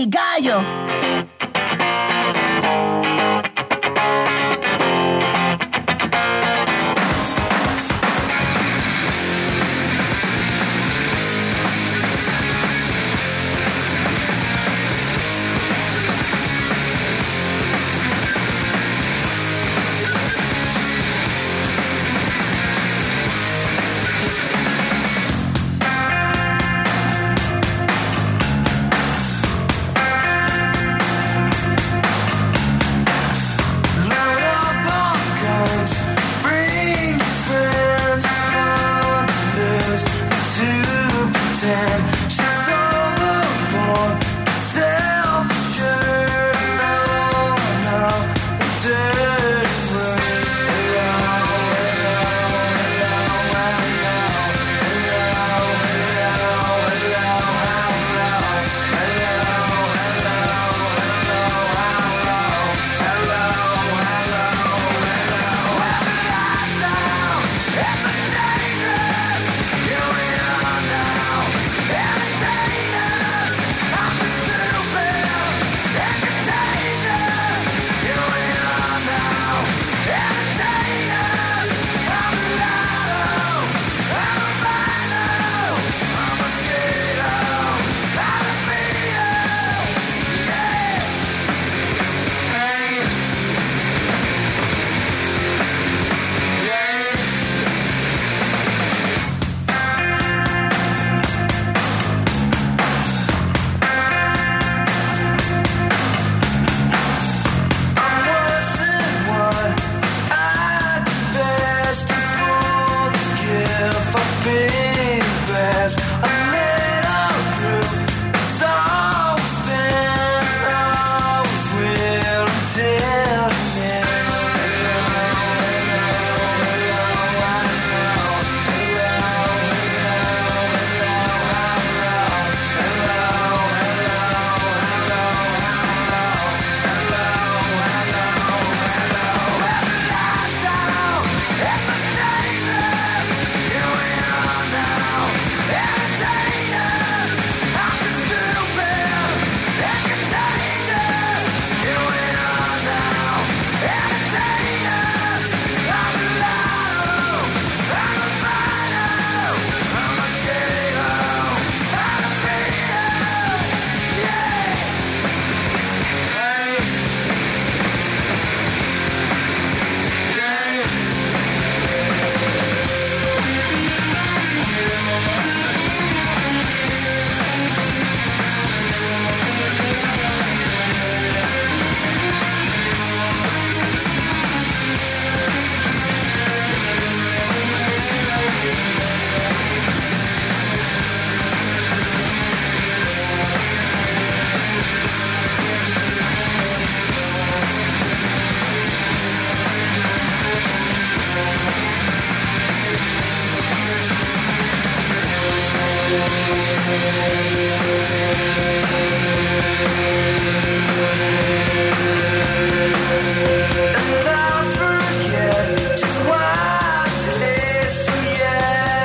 El Gallo. And I forget just what it is, yeah.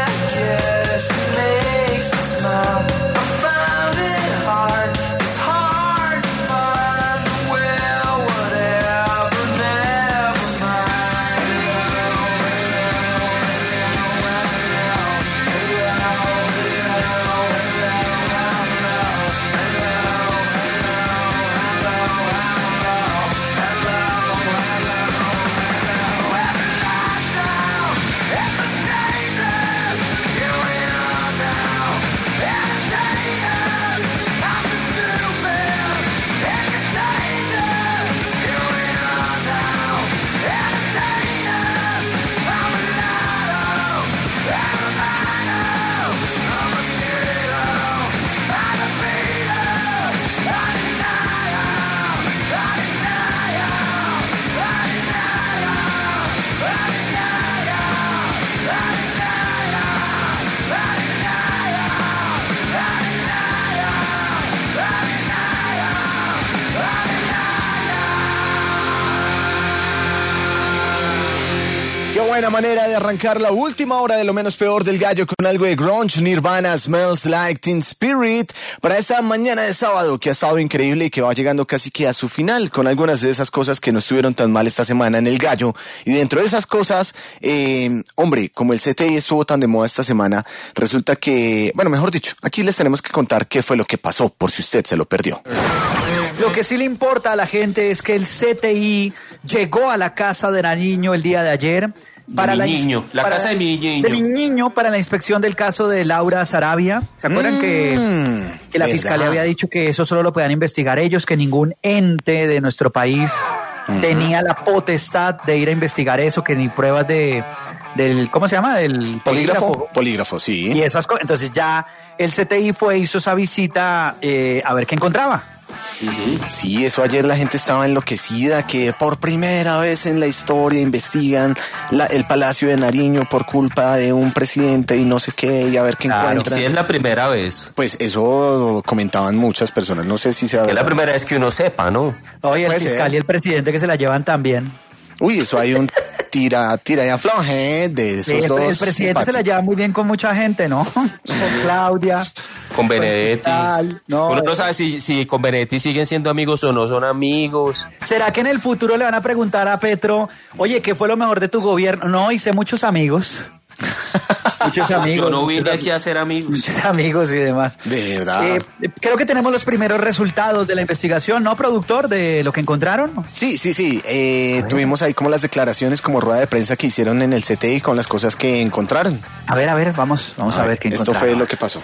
buena manera de arrancar la última hora de Lo Menos Peor del Gallo con algo de grunge, Nirvana, Smells Like Teen Spirit, para esta mañana de sábado que ha estado increíble y que va llegando casi que a su final con algunas de esas cosas que no estuvieron tan mal esta semana en el Gallo. Y dentro de esas cosas, hombre, como el CTI estuvo tan de moda esta semana, resulta que, bueno, mejor dicho, aquí les tenemos que contar qué fue lo que pasó por si usted se lo perdió. Lo que sí le importa a la gente es que el CTI llegó a la casa de Nariño el día de ayer. Para de mi niño, la casa de mi niño. De mi niño, para la inspección del caso de Laura Sarabia. ¿Se acuerdan que la fiscalía había dicho que eso solo lo podían investigar ellos, que ningún ente de nuestro país tenía la potestad de ir a investigar eso, que ni pruebas del ¿cómo se llama? Del polígrafo, sí. Y esas cosas. Entonces ya el CTI hizo esa visita a ver qué encontraba. Sí, eso ayer la gente estaba enloquecida, que por primera vez en la historia investigan el Palacio de Nariño por culpa de un presidente y no sé qué, y a ver qué encuentran. Sí, es la primera vez. Pues eso comentaban muchas personas, no sé si sea verdad. Es la primera vez que uno sepa, ¿no? Oye, el fiscal y el presidente que se la llevan también. Uy, eso hay un tira y afloje de esos dos. El presidente se la lleva muy bien con mucha gente, ¿no? Con Claudia. Con Benedetti. No, uno no sabe si con Benedetti siguen siendo amigos o no son amigos. ¿Será que en el futuro le van a preguntar a Petro, oye, ¿qué fue lo mejor de tu gobierno? No, hice muchos amigos. Muchos amigos. Yo no vine aquí a hacer amigos. Muchos amigos y demás. De verdad. Creo que tenemos los primeros resultados de la investigación, ¿no, productor? De lo que encontraron. Sí. Tuvimos ahí como las declaraciones, como rueda de prensa que hicieron en el CTI con las cosas que encontraron. A ver, vamos a ver qué encontraron. Esto fue lo que pasó.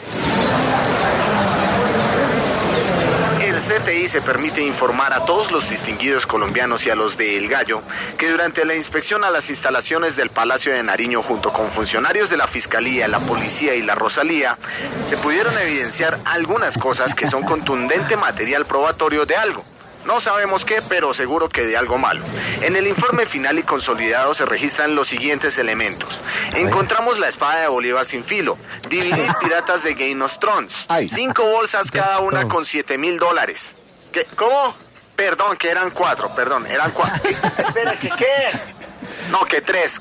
CTI se permite informar a todos los distinguidos colombianos y a los de El Gallo que durante la inspección a las instalaciones del Palacio de Nariño junto con funcionarios de la Fiscalía, la Policía y la Rosalía se pudieron evidenciar algunas cosas que son contundente material probatorio de algo. No sabemos qué, pero seguro que de algo malo. En el informe final y consolidado se registran los siguientes elementos. Encontramos la espada de Bolívar sin filo, DVDs piratas de Game of Thrones, 5 bolsas cada una con $7,000. ¿Qué? ¿Cómo? Perdón, que eran 4, eran 4. Espera, ¿qué? No, que 3.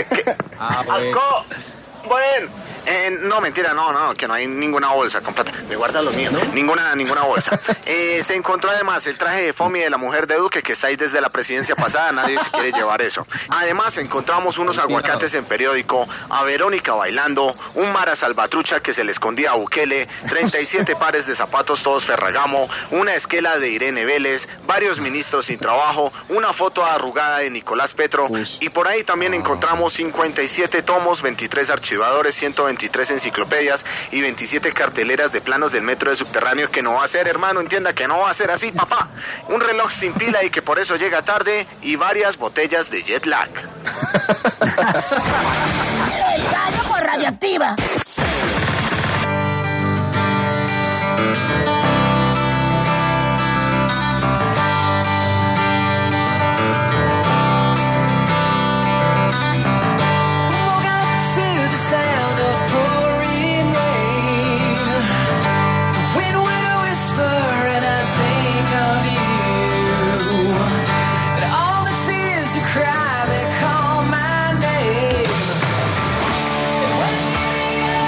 Bueno. No, mentira, no, que no hay ninguna bolsa completa. Me guarda lo mío, ¿no? Ninguna bolsa. Se encontró además el traje de Fomi de la mujer de Duque, que está ahí desde la presidencia pasada, nadie se quiere llevar eso. Además, encontramos unos aguacates en periódico, a Verónica bailando, un Mara Salvatrucha que se le escondía a Bukele, 37 pares de zapatos todos Ferragamo, una esquela de Irene Vélez, varios ministros sin trabajo, una foto arrugada de Nicolás Petro, y por ahí también encontramos 57 tomos, 23 archivadores, 123 enciclopedias y 27 carteleras de planos del metro de subterráneo, que no va a ser, hermano, entienda que no va a ser así, papá. Un reloj sin pila y que por eso llega tarde, y varias botellas de jet lag. El Gallo con Radioactiva. Cry, they call my name.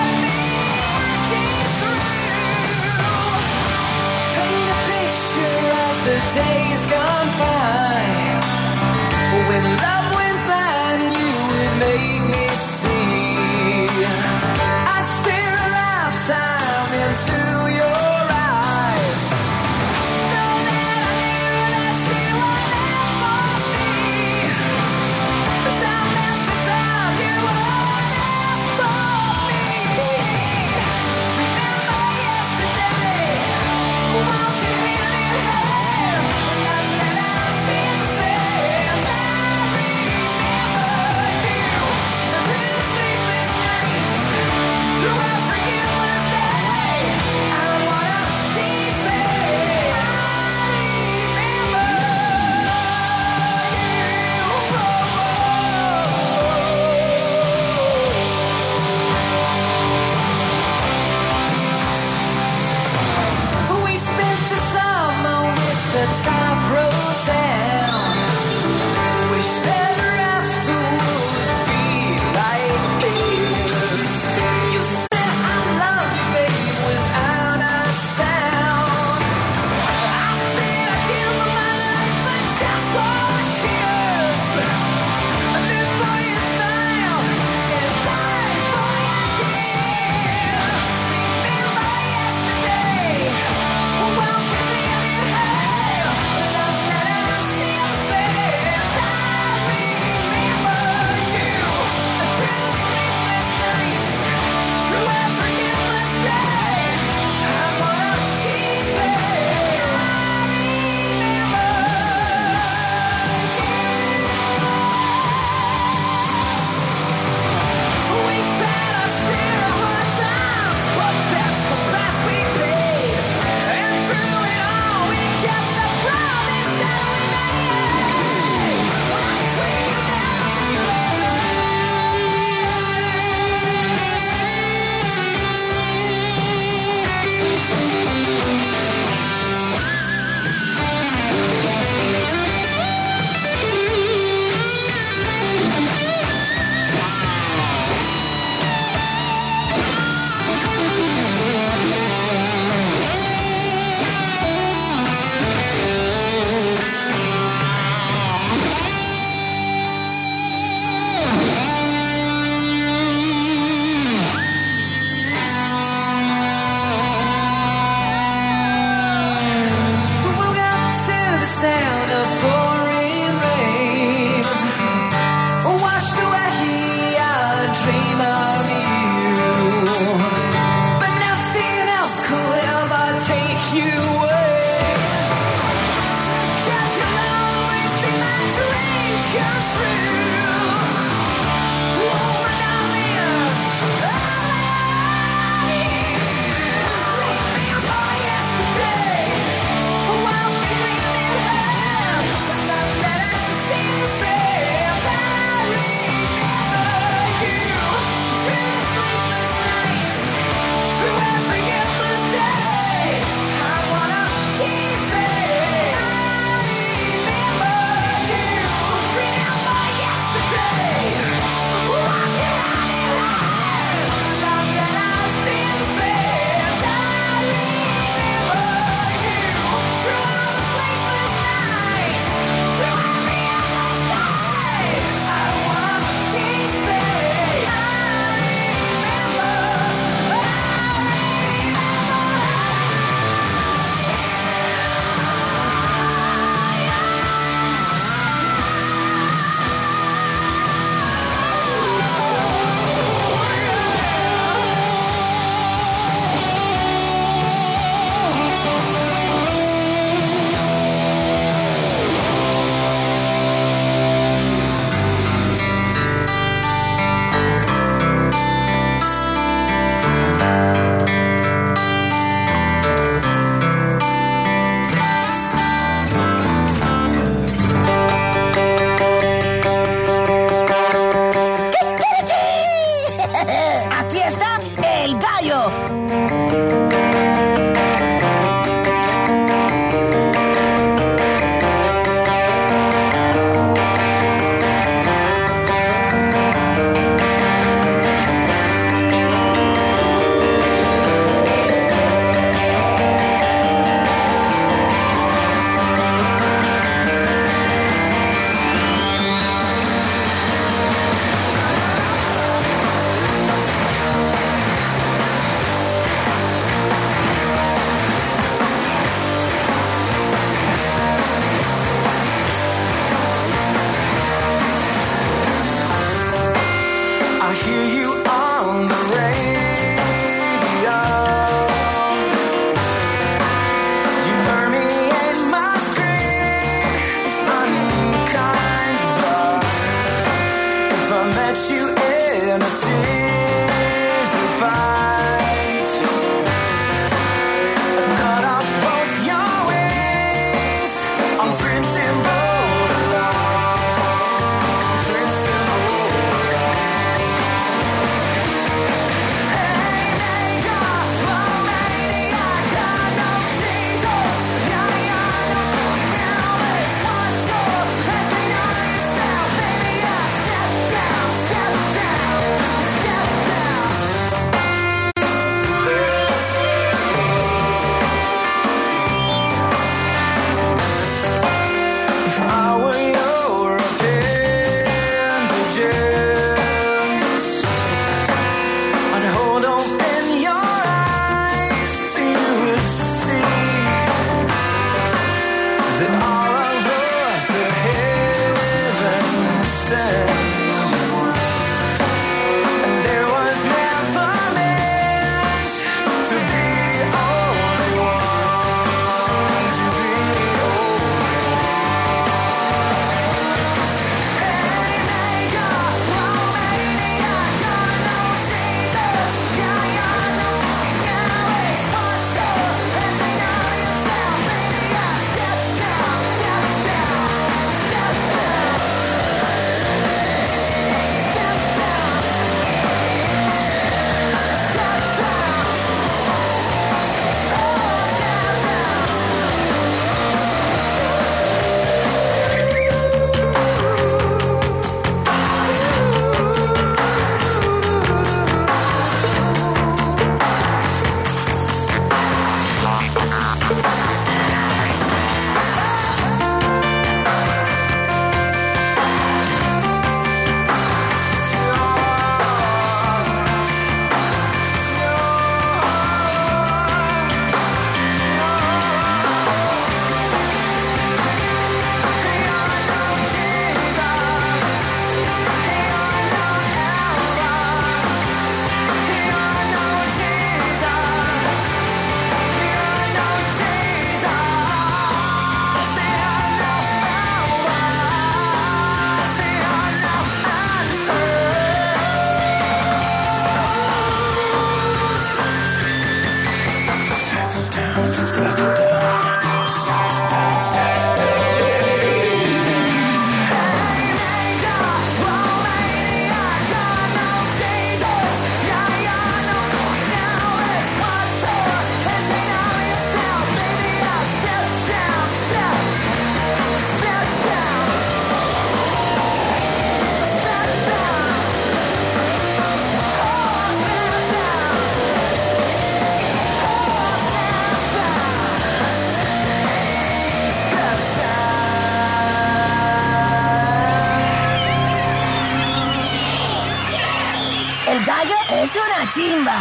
chimba.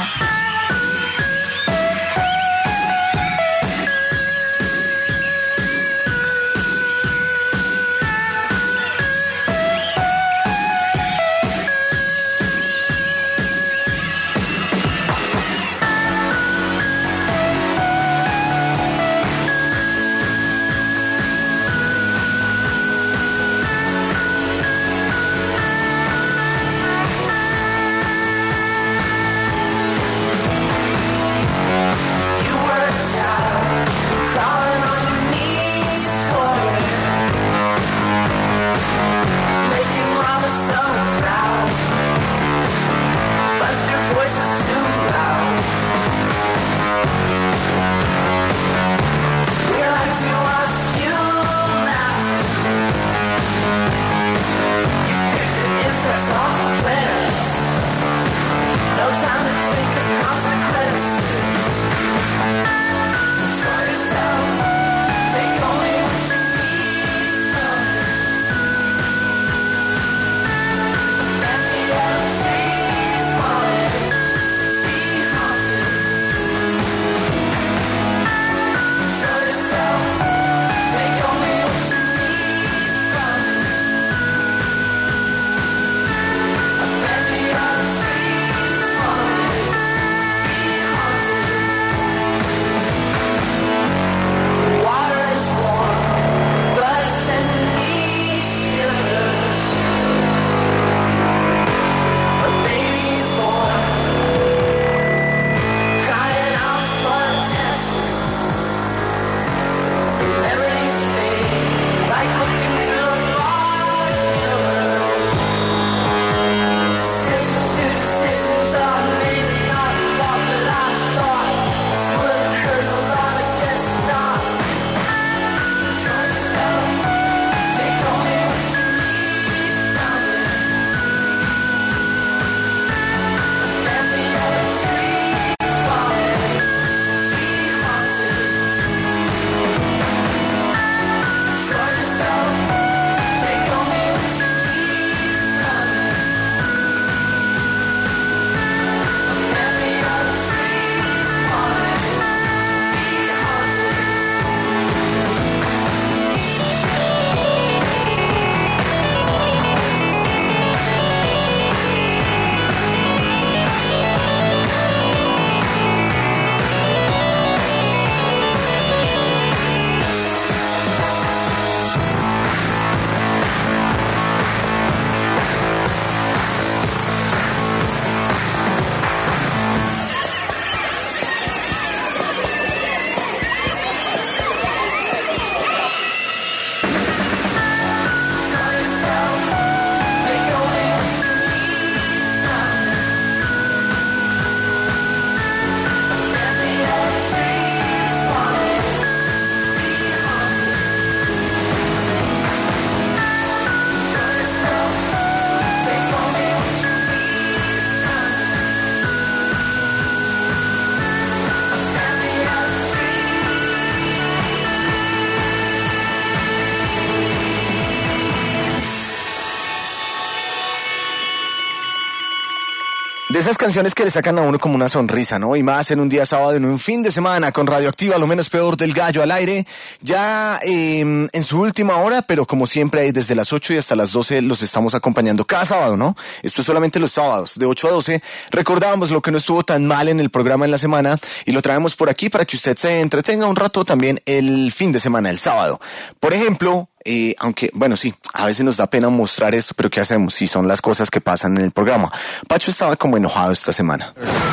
De esas canciones que le sacan a uno como una sonrisa, ¿no? Y más en un día sábado, en un fin de semana, con Radioactiva, lo menos peor del gallo al aire, ya en su última hora, pero como siempre ahí desde las 8 y hasta las 12 los estamos acompañando cada sábado, ¿no? Esto es solamente los sábados, de 8 a 12, recordábamos lo que no estuvo tan mal en el programa en la semana y lo traemos por aquí para que usted se entretenga un rato también el fin de semana, el sábado. Por ejemplo, aunque, bueno, sí, a veces nos da pena mostrar esto, pero ¿qué hacemos? Si son las cosas que pasan en el programa. Pacho estaba como enojado esta semana.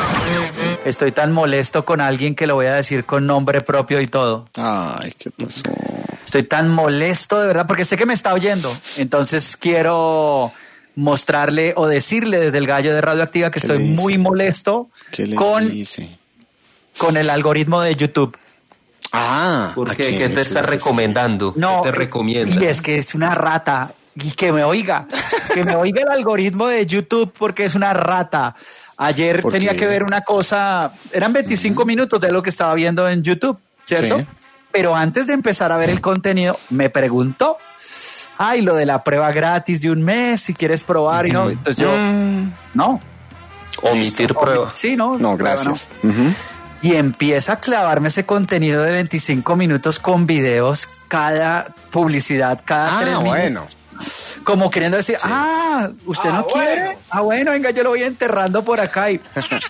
Estoy tan molesto con alguien que lo voy a decir con nombre propio y todo. Ay, ¿qué pasó? Estoy tan molesto, de verdad, porque sé que me está oyendo. Entonces quiero mostrarle o decirle desde el gallo de Radioactiva que estoy muy molesto con el algoritmo de YouTube. Ah, ¿por qué? ¿Qué te está recomendando? No, ¿qué te recomienda? Y es que es una rata. Y que me oiga el algoritmo de YouTube porque es una rata. Ayer tenía que ver una cosa, eran 25 minutos de lo que estaba viendo en YouTube, ¿cierto? Sí. Pero antes de empezar a ver el contenido, me preguntó, lo de la prueba gratis de un mes, si quieres probar, y no. Entonces yo, no. Omitir prueba. Sí, no. No, prueba gracias. no. Ujú. Y empieza a clavarme ese contenido de 25 minutos con videos, cada publicidad, cada 3 minutos. Bueno. Como queriendo decir, ¿usted no quiere? Bueno. Bueno, venga, yo lo voy enterrando por acá. Y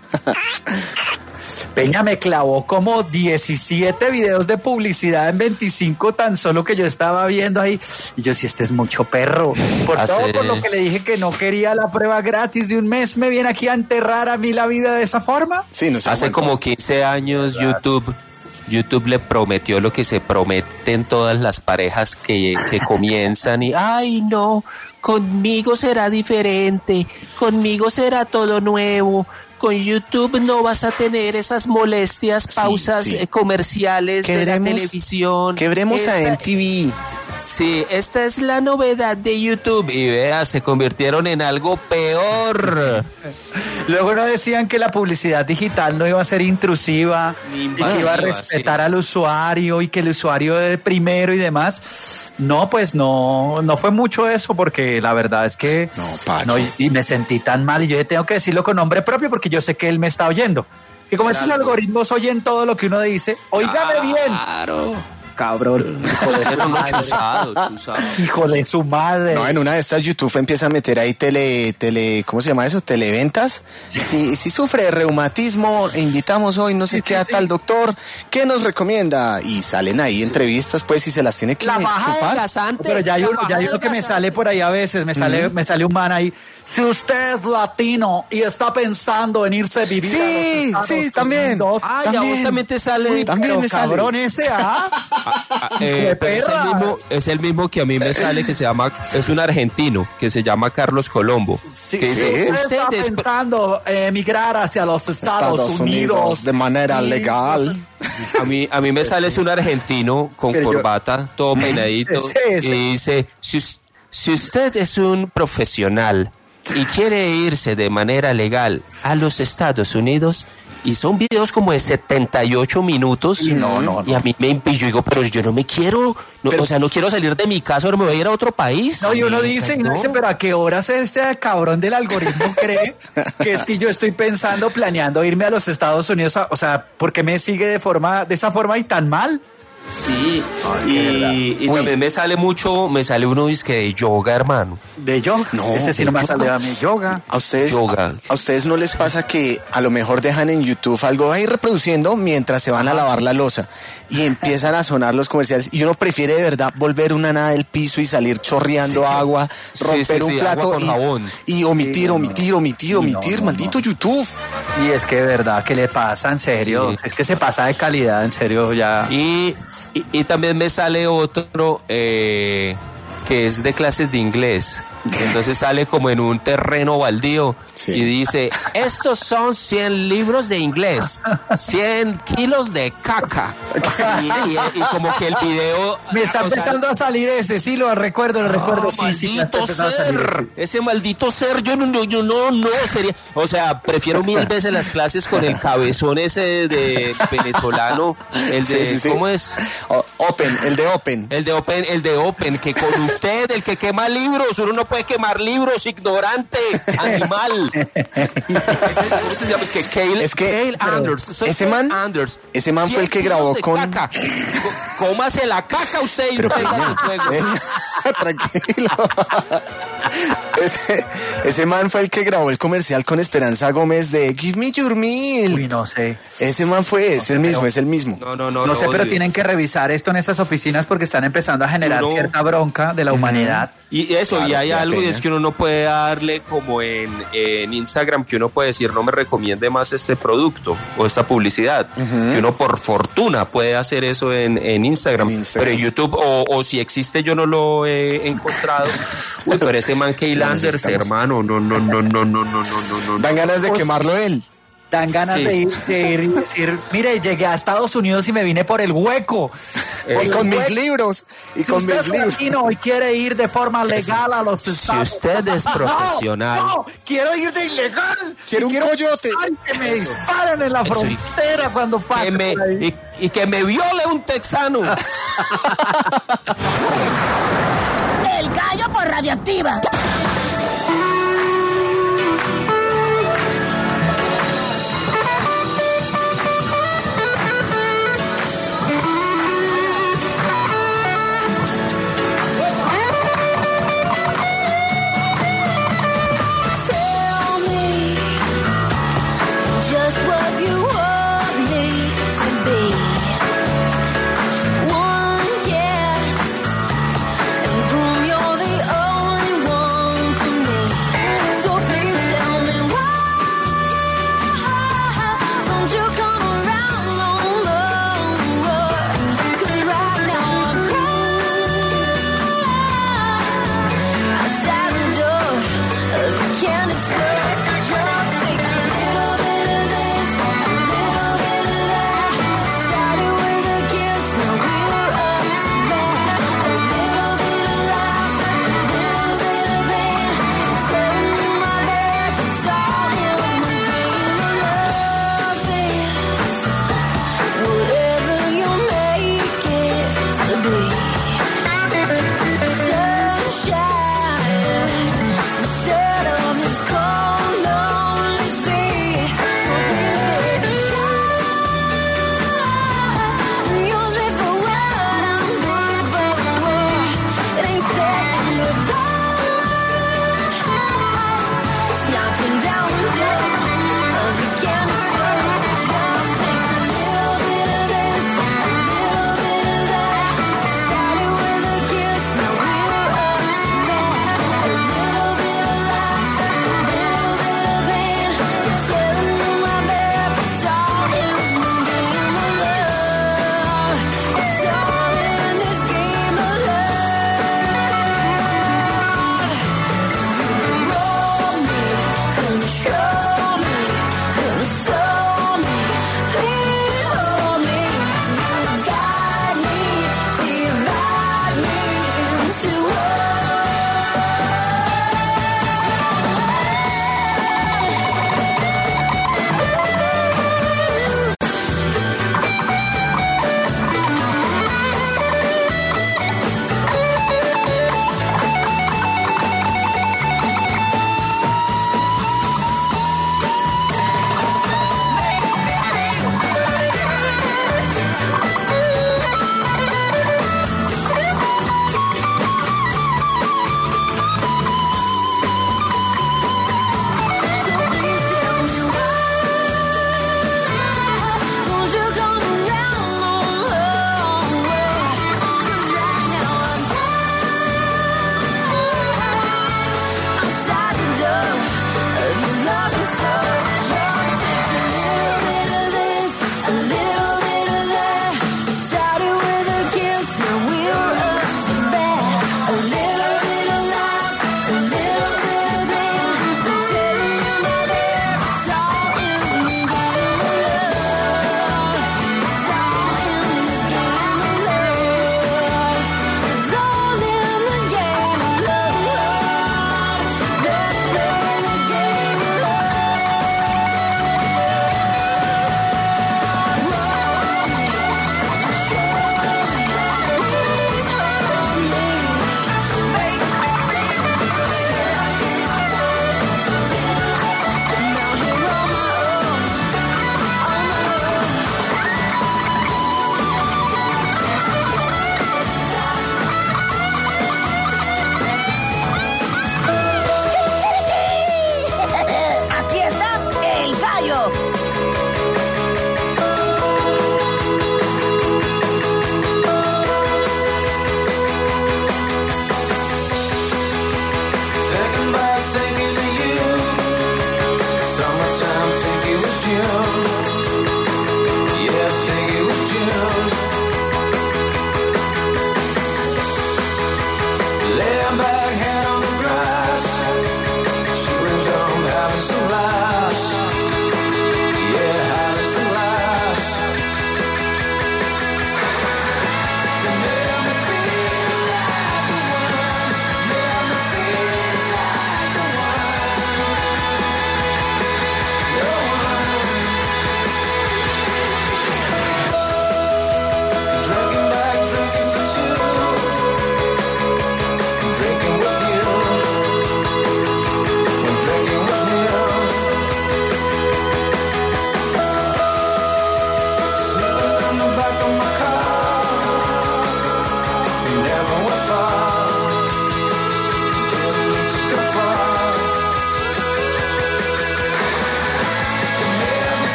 Peña me clavó como 17 videos de publicidad en 25 tan solo que yo estaba viendo ahí. Y yo, si este es mucho perro. Por lo que le dije que no quería la prueba gratis de un mes, ¿me viene aquí a enterrar a mí la vida de esa forma? Sí, no se Hace aguanta. como 15 años YouTube le prometió lo que se prometen todas las parejas que comienzan y, ay no, conmigo será diferente, conmigo será todo nuevo. Con YouTube no vas a tener esas molestias, pausas comerciales de la televisión. Quebremos a MTV. Sí, esta es la novedad de YouTube. Y vea, se convirtieron en algo peor. Luego no decían que la publicidad digital no iba a ser intrusiva y que iba a respetar al usuario y que el usuario es primero y demás. No, pues no fue mucho eso porque la verdad es que y me sentí tan mal y yo tengo que decirlo con nombre propio porque yo sé que él me está oyendo. Y como estos algoritmos oyen todo lo que uno dice, óigame bien. Claro. Cabrón. Chuzado. Hijo de su madre. No, en una de estas YouTube empieza a meter ahí ¿cómo se llama eso? Televentas. Si sufre de reumatismo, invitamos hoy no sé qué a tal doctor, ¿qué nos recomienda? Y salen ahí entrevistas, pues, y se las tiene que chupar. Pero ya hay uno que me sale por ahí a veces, me sale un man ahí. Si usted es latino y está pensando en irse a vivir a los Estados Unidos, también. Ya vos también te sale. Uy, también me sale. Cabrón ese, pero es el mismo que a mí me sale, que se llama, es un argentino que se llama Carlos Colombo. Sí, que dice, usted está pensando emigrar hacia los Estados Unidos de manera legal. A mí me sale es un argentino con corbata, todo peinadito, y dice, si usted es un profesional y quiere irse de manera legal a los Estados Unidos, y son videos como de 78 minutos, y a mí me impide, yo digo, pero yo no me quiero, no quiero salir de mi casa, ahora me voy a ir a otro país. No, y uno dice, pero ¿a qué horas este cabrón del algoritmo cree que es que yo estoy planeando irme a los Estados Unidos? O sea, ¿por qué me sigue de esa forma y tan mal? Sí, y también me sale uno disque de yoga, hermano. ¿De yoga? No, ese sí no me sale a mí, yoga. ¿A ustedes no les pasa que a lo mejor dejan en YouTube algo ahí reproduciendo mientras se van a lavar la loza y empiezan a sonar los comerciales y uno prefiere de verdad volver una nada del piso y salir chorreando agua, romper un plato agua con jabón. Y omitir, maldito YouTube? Y es que de verdad, ¿qué le pasa? En serio, es que se pasa de calidad, en serio, ya. Y también me sale otro que es de clases de inglés. Entonces sale como en un terreno baldío y dice, estos son 100 libros de inglés, 100 kilos de caca. Y como que el video... Me está empezando a salir ese, sí, lo recuerdo. Maldito ser, ese maldito ser, yo no sería... O sea, prefiero 1000 veces las clases con el cabezón ese de venezolano, el de... ¿Cómo es? El de Open, que con usted, el que quema libros, uno no puede quemar libros, ignorante, animal. ¿Cómo se llama? Cale Anders. Ese man fue el que grabó con... Cómase la caca usted y pega el fuego. Tranquilo. Ese man fue el que grabó el comercial con Esperanza Gómez de Give Me Your Meal. Uy, no sé. Ese man es el mismo. No sé, pero tienen que revisar esto en esas oficinas porque están empezando a generar cierta bronca de la humanidad. Y eso, claro, y hay algo, y es que uno no puede darle como en Instagram, que uno puede decir, no me recomiende más este producto o esta publicidad. Que uno por fortuna puede hacer eso en Instagram. Pero en YouTube, o si existe, yo no lo he encontrado. Uy, pero ese man Cale Anders, hermano, no. Dan ganas de quemarlo él. Dan ganas de ir y decir, mire, llegué a Estados Unidos y me vine por el hueco. Y con mis libros. Y con mis libros. Y quiere ir de forma legal a los Estados Unidos. Si usted es profesional. No, quiero ir de ilegal. Quiero un coyote. Que me disparen en la frontera cuando pase. Y que me viole un texano. El gallo por Radioactiva.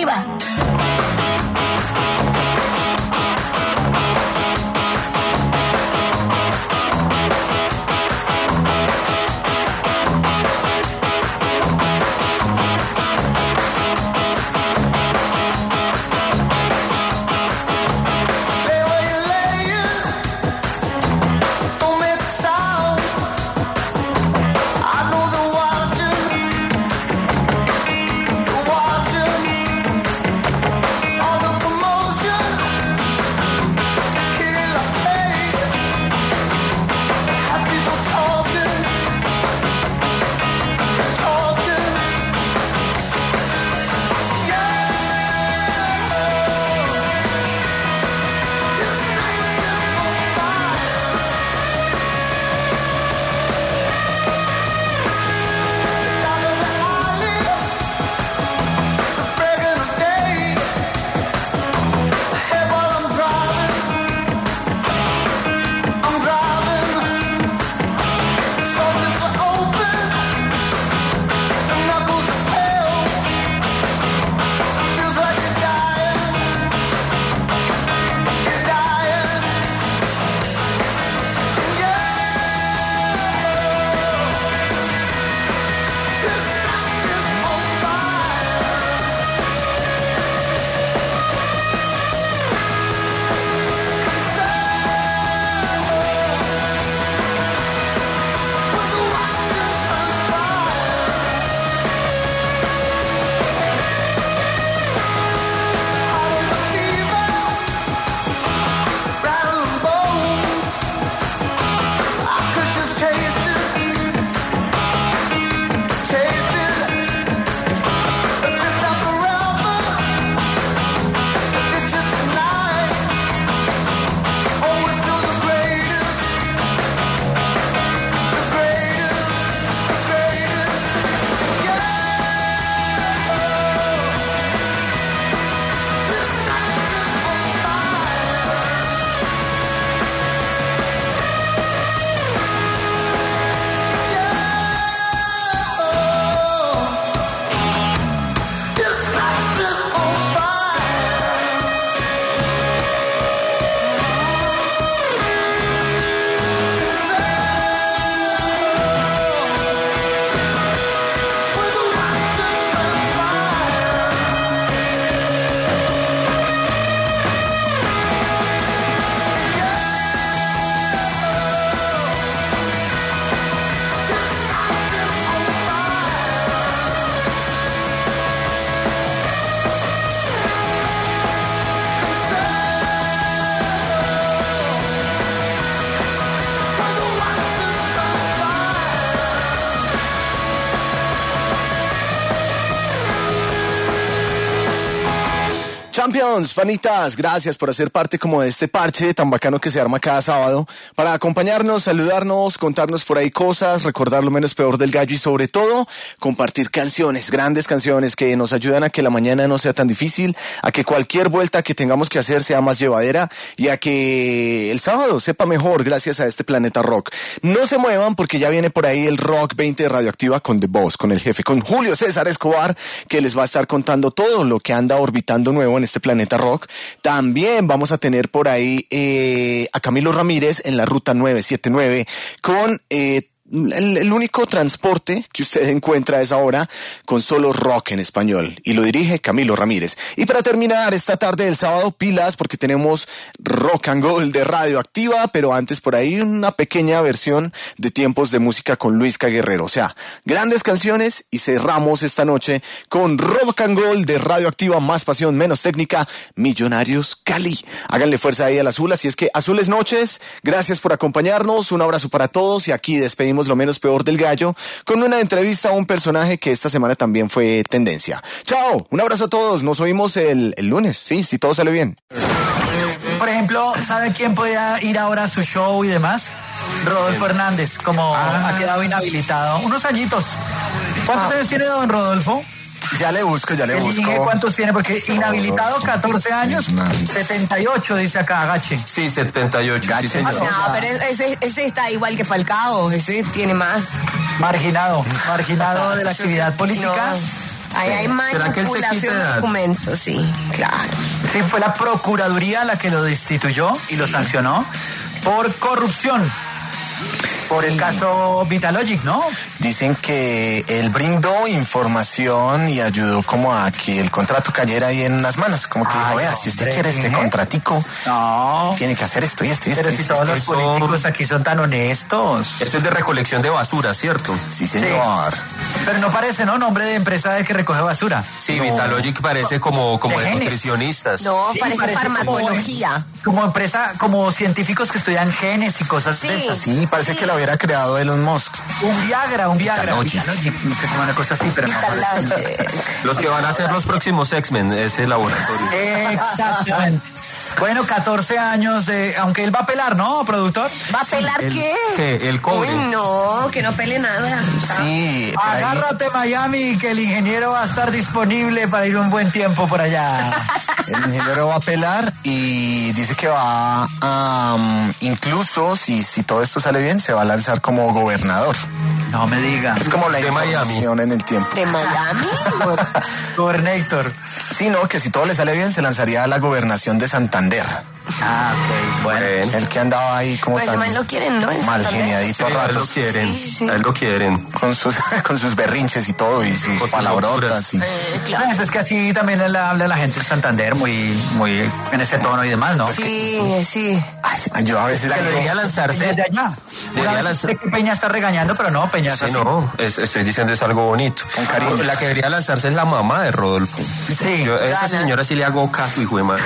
Radioactiva. Champions, panitas, gracias por hacer parte como de este parche tan bacano que se arma cada sábado para acompañarnos, saludarnos, contarnos por ahí cosas, recordar lo menos peor del gallo y sobre todo compartir canciones, grandes canciones que nos ayudan a que la mañana no sea tan difícil, a que cualquier vuelta que tengamos que hacer sea más llevadera y a que el sábado sepa mejor gracias a este Planeta Rock. No se muevan porque ya viene por ahí el Rock 20 de Radioactiva con The Boss, con el jefe, con Julio César Escobar, que les va a estar contando todo lo que anda orbitando nuevo en este Planeta Rock. También vamos a tener por ahí a Camilo Ramírez en la ruta 979 con el único transporte que usted encuentra a esa hora con solo rock en español, y lo dirige Camilo Ramírez. Y para terminar esta tarde del sábado, pilas, porque tenemos Rock and Gold de Radioactiva, pero antes por ahí una pequeña versión de Tiempos de Música con Luisca Guerrero. O sea, grandes canciones, y cerramos esta noche con Rock and Gold de Radioactiva, más pasión, menos técnica, Millonarios Cali. Háganle fuerza ahí al Azul, así es que azules noches, gracias por acompañarnos, un abrazo para todos, y aquí despedimos lo menos peor del gallo con una entrevista a un personaje que esta semana también fue tendencia. Chao, un abrazo a todos, nos oímos el lunes, sí, si todo sale bien. Por ejemplo, ¿sabe quién podía ir ahora a su show y demás? Rodolfo Hernández, como ha quedado inhabilitado. Unos añitos. ¿Cuántos años tiene don Rodolfo? Ya le busco. ¿Cuántos tiene? Porque inhabilitado 14 años, 78 dice acá, Agache. Sí, 78. Sí, señor. No, pero ese está igual que Falcao, ese tiene más. Marginado de la actividad política. Ahí hay manipulación de documentos, sí, claro. Sí, fue la Procuraduría la que lo destituyó y lo sancionó por corrupción. Por el caso Vitalogic, ¿no? Dicen que él brindó información y ayudó como a que el contrato cayera ahí en las manos. Como que dijo, vea, si usted quiere este contratico, tiene que hacer esto y esto y esto. Pero si todos los políticos aquí son tan honestos. Eso es de recolección de basura, ¿cierto? Sí, señor. Sí. Pero no parece, ¿no? Nombre de empresa de que recoge basura. Sí, no. Vitalogic parece como de nutricionistas. No, sí, parece farmacología. Como empresa, como científicos que estudian genes y cosas de esas. Sí, parece que la hubiera creado Elon Musk. Un Viagra. Vitalogic, no sé, como una cosa así, pero no. Los que van a ser los próximos X-Men, ese laboratorio. Exactamente. Bueno, 14 años, aunque él va a pelar, ¿no, productor? ¿Va a pelar qué? ¿Qué? El cobre. Uy, no, que no pele nada. Sí. Agárrate, Miami, que el ingeniero va a estar disponible para ir un buen tiempo por allá. El ingeniero va a apelar y dice que va a, incluso si todo esto sale bien, se va a lanzar como gobernador. No me diga. Es como la de Miami en el tiempo. ¿De Miami? Gobernator. Sí, no, que si todo le sale bien, se lanzaría a la gobernación de Santander. Ah, ok, bueno. El que andaba ahí como pues tan lo quieren, ¿no? mal geniadito a ratos. A él lo quieren, sí. A él lo quieren. Con sus berrinches y todo, y sus palabrotas. Claro. Es que así también él habla a la gente de Santander, muy en ese tono y demás, ¿no? Sí. Ay, yo a veces debería lanzarse. Desde allá. Sé que Peña está regañando, pero no, Peña es así. No, estoy diciendo es algo bonito. Con cariño. La que debería lanzarse es la mamá de Rodolfo. Sí. A esa señora sí le hago caso, hijo de madre.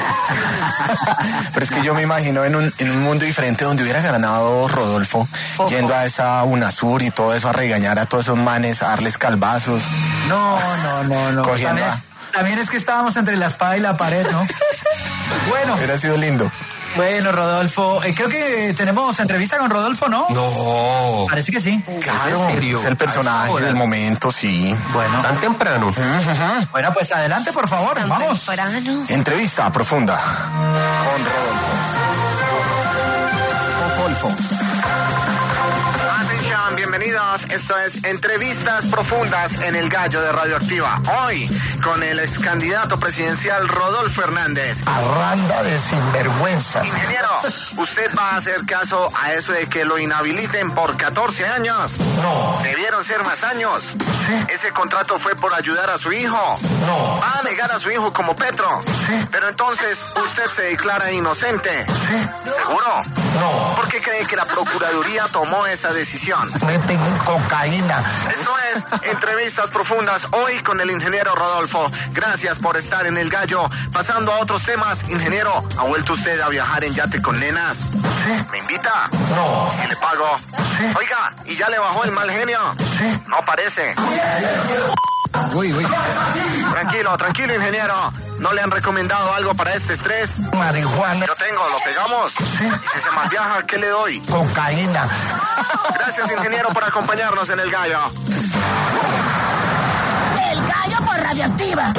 Pero es que yo me imagino en un mundo diferente donde hubiera ganado Rodolfo, yendo a esa UNASUR y todo eso a regañar a todos esos manes, a darles calvazos. No. Cogiendo también es que estábamos entre la espada y la pared, ¿no? Bueno. Hubiera sido lindo. Bueno, Rodolfo, creo que tenemos entrevista con Rodolfo, ¿no? No. Parece que sí. Claro, es el personaje del momento, sí. Bueno. Tan temprano. Bueno, pues adelante, por favor, vamos. Temprano. Entrevista profunda con Rodolfo. Atención, bienvenidos. Esto es Entrevistas Profundas en El Gallo de Radioactiva. Hoy con el ex candidato presidencial Rodolfo Hernández. Arranda de sinvergüenzas. Ingeniero, ¿usted va a hacer caso a eso de que lo inhabiliten por 14 años? No. Debieron ser más años. Sí. Ese contrato fue por ayudar a su hijo. No. Va a negar a su hijo como Petro. Sí. Pero entonces usted se declara inocente. Sí. ¿Seguro? No. ¿Por qué cree que la Procuraduría tomó esa decisión? Meten cocaína. Esto es Entrevistas Profundas hoy con el ingeniero Rodolfo. Gracias por estar en El Gallo. Pasando a otros temas, ingeniero, ¿ha vuelto usted a viajar en yate con nenas? Sí. ¿Me invita? No. ¿Si le pago? Sí. Oiga, ¿y ya le bajó el mal genio? Sí. No parece. Uy. Tranquilo, ingeniero. ¿No le han recomendado algo para este estrés? Marihuana. Yo tengo, ¿lo pegamos? Sí. ¿Y si se mal viaja, qué le doy? Cocaína. Gracias, ingeniero, por acompañarnos en El Gallo. El Gallo por Radioactiva.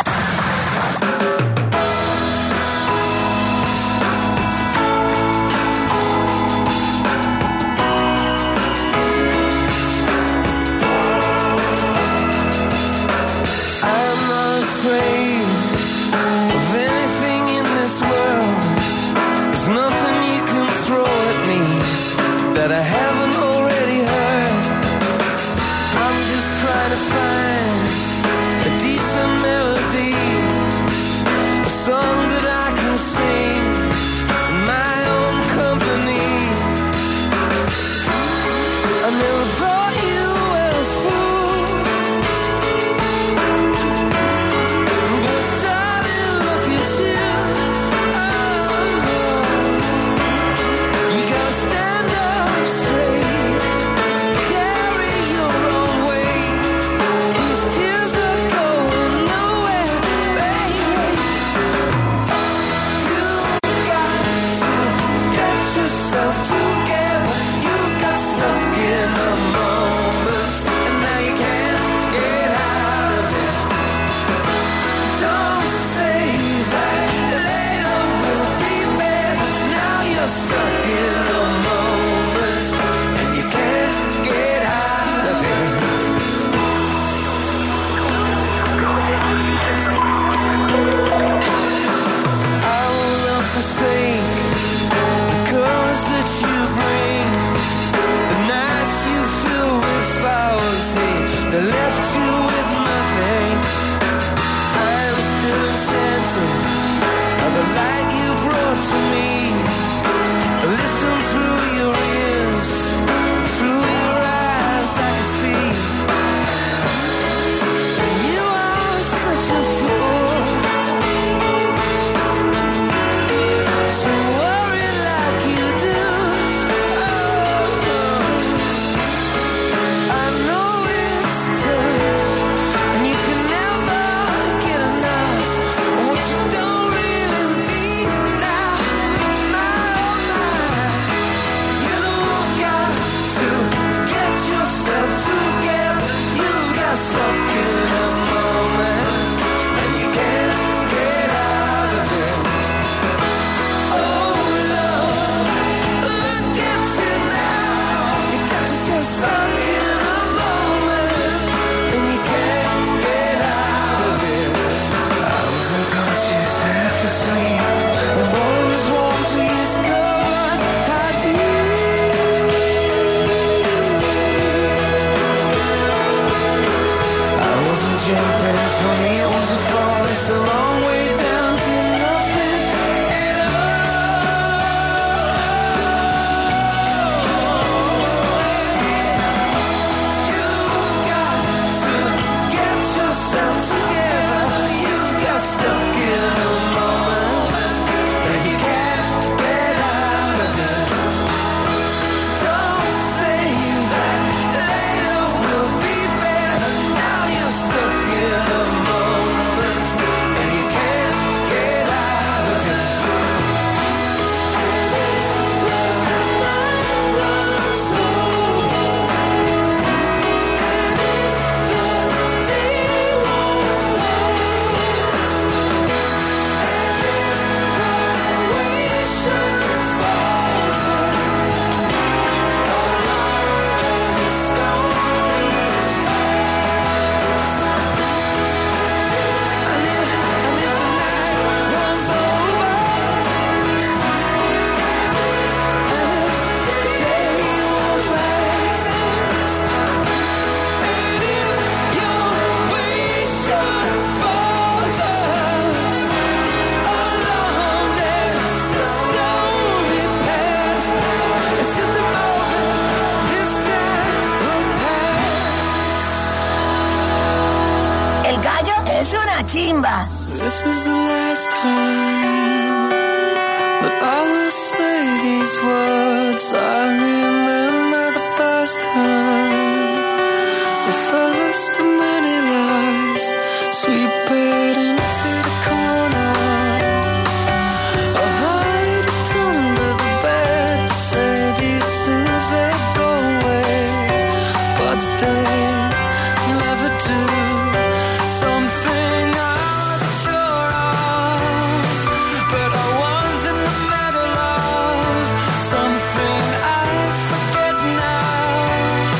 That I haven't already heard. I'm just trying to find a decent melody, a song that I can sing in my own company. I never thought you were a fool, but darling, look at you. Oh, you gotta stand up straight, carry your own weight. These tears are going nowhere, baby. You forsake the colors that you bring. The nights you fill with flowers, they left you with nothing. I'm still enchanted by the light you brought to me. Listen through your ears, through your eyes, I can see. You are such a fool to worry like you do. I know it's tough, and you can never get enough of what you don't really need now. You've got to get yourself together. You've got stuck in a moment, and you can't get out of it. Oh love, look at you now. You got yourself stuck in a moment, and you can't get out of it. I'm so conscious half asleep, the bones want to discover how deep. I wasn't jumping for me, it was a fall. It's a long way down to nothing at all. You've got to get yourself together. You've got stuck in a moment, and you can't get out of it. Don't say that later will be better. Now you're stuck in a moment, and you can't get out of it. And if the night runs over, and if the day won't last, and if we should falter along the stony paths, and if the night runs over, and if the day won't last, and if your way should falter along this stony path, it's just a moment, this time will pass. El gallo es una chimba. This is the last time that I will say these words. I remember the first time, the first of many lies, sweeping into the corner. I hide it under the bed to say these things, they go away, but they never do. Something I was sure of, but I was in the middle of something I forget now.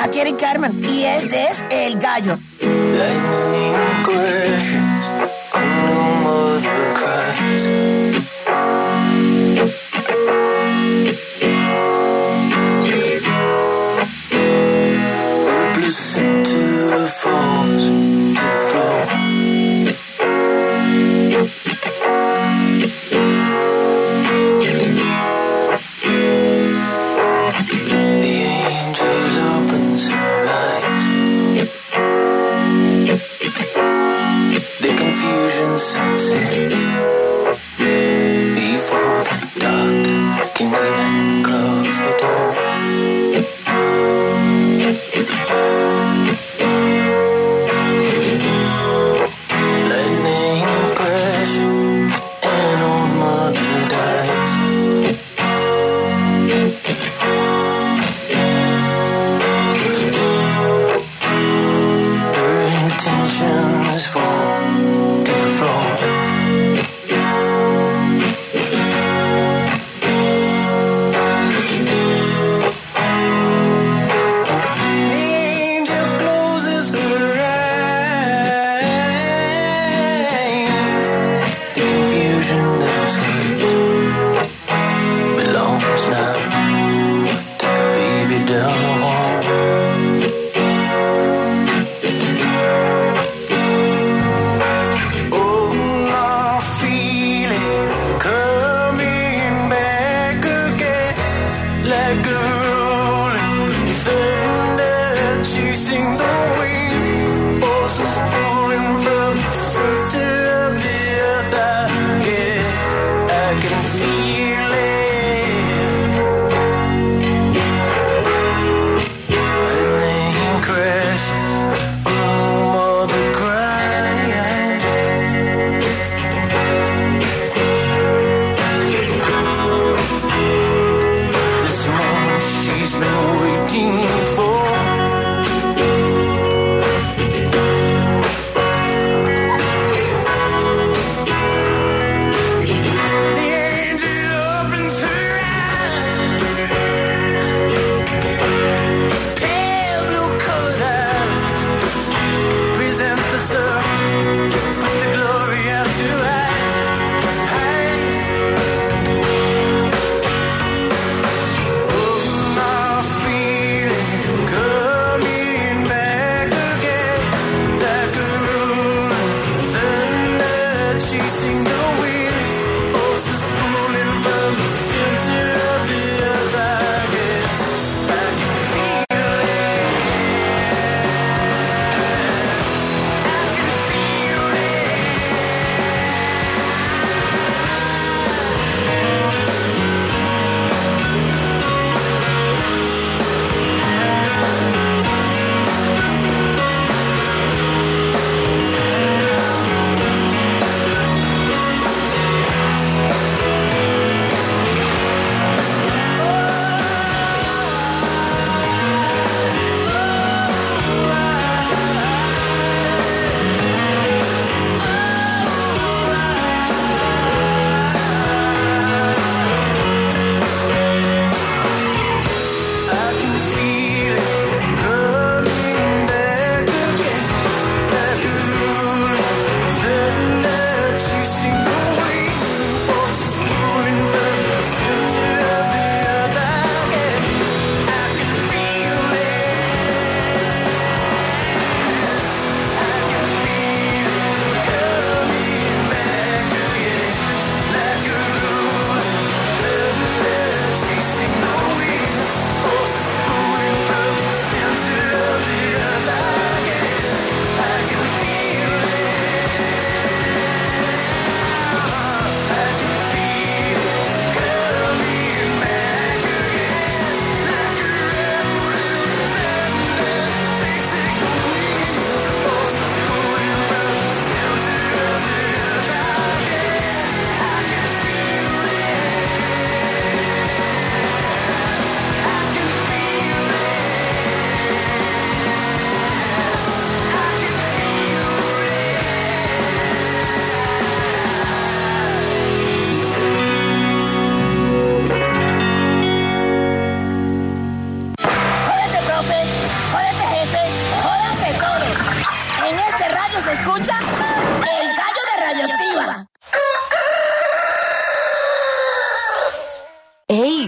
Aquí Eric Carmen y este es El Gallo. Lightning crashes, and no mother cries. We're listen to the falls, to the floor. The angel opens her eyes.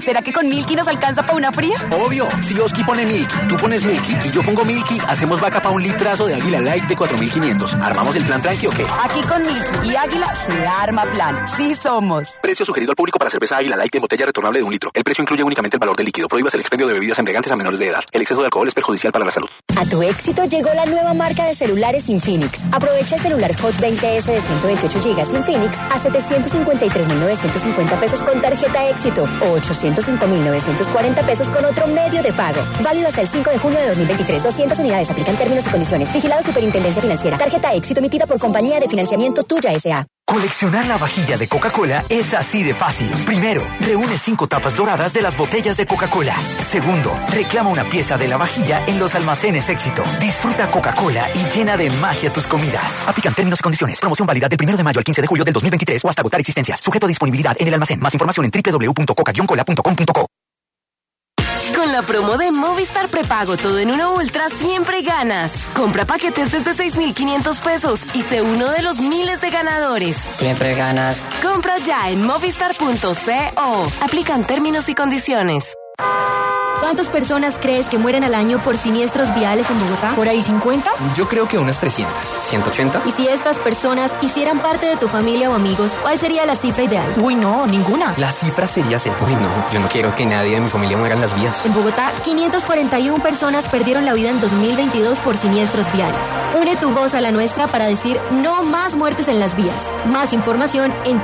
¿Será que con Milky nos alcanza para una fría? Obvio, si Oski pone Milky, tú pones Milky y yo pongo Milky, hacemos vaca para un litrazo de Águila Light de 4.500. ¿Armamos el plan tranqui o qué? Aquí con Milky y Águila se arma plan. Sí somos. Precio sugerido al público para cerveza Águila Light de botella retornable de 1 litro. El precio incluye únicamente el valor del líquido. Prohíbas el expendio de bebidas embriagantes a menores de edad. El exceso de alcohol es perjudicial para la salud. A tu éxito llegó la nueva marca de celulares Infinix. Aprovecha el celular Hot 20S de 128 GB Infinix a 753.950 pesos con tarjeta éxito o 805.940 pesos con otro medio de pago. Válido hasta el 5 de junio de 2023. 200 unidades. Aplican términos y condiciones. Vigilado Superintendencia Financiera. Tarjeta éxito emitida por Compañía de Financiamiento Tuya S.A. Coleccionar la vajilla de Coca-Cola es así de fácil. Primero, reúne 5 tapas doradas de las botellas de Coca-Cola. Segundo, reclama una pieza de la vajilla en los almacenes Éxito. Disfruta Coca-Cola y llena de magia tus comidas. Aplican términos y condiciones. Promoción válida del 1 de mayo al 15 de julio del 2023 o hasta agotar existencias. Sujeto a disponibilidad en el almacén. Más información en www.coca-cola.com.co. Con la promo de Movistar Prepago Todo en Uno Ultra siempre ganas. Compra paquetes desde 6.500 pesos y sé uno de los miles de ganadores. Siempre ganas. Compra ya en movistar.co. Aplican términos y condiciones. ¿Cuántas personas crees que mueren al año por siniestros viales en Bogotá? ¿Por ahí 50? Yo creo que unas 300. ¿180? Y si estas personas hicieran parte de tu familia o amigos, ¿cuál sería la cifra ideal? Uy, no, ninguna. La cifra sería 0. Uy, no, yo no quiero que nadie de mi familia muera en las vías. En Bogotá, 541 personas perdieron la vida en 2022 por siniestros viales. Une tu voz a la nuestra para decir no más muertes en las vías. Más información en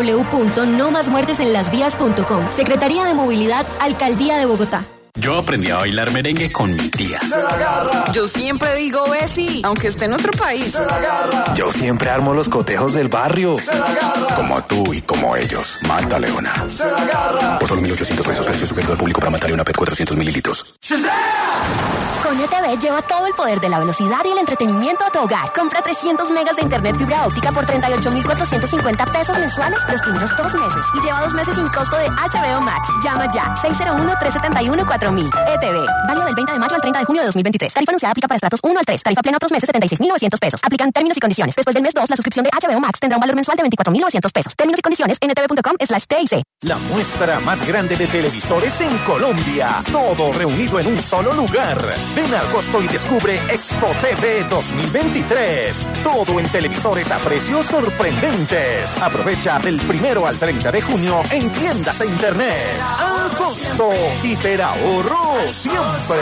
www.nomasmuertesenlasvías.com. Secretaría de Movilidad, Alcaldía de Bogotá. Yo aprendí a bailar merengue con mi tía. Yo siempre digo Bessie, aunque esté en otro país. Yo siempre armo los cotejos del barrio. Como tú y como ellos. Mata Leona. Por solo 1.800 pesos, precio sugerido al público para matar a una PET 400 mililitros. Con ETV lleva todo el poder de la velocidad y el entretenimiento a tu hogar. Compra 300 megas de internet fibra óptica por 38.450 pesos mensuales los primeros 2 meses. Y lleva 2 meses sin costo de HBO Max. Llama ya. 601-371-4000. ETV. Válido del 20 de mayo al 30 de junio de 2023. Tarifa anunciada aplica para estratos 1 al 3. Tarifa plena otros meses 76.900 pesos. Aplican términos y condiciones. Después del mes 2, la suscripción de HBO Max tendrá un valor mensual de 24.900 pesos. Términos y condiciones en etv.com/TIC. La muestra más grande de televisores en Colombia. Todo reunido en un solo lugar. Ven a agosto y descubre Expo TV 2023. Todo en televisores a precios sorprendentes. Aprovecha del 1 al 30 de junio en tiendas e internet. Agosto, hiperahorro siempre.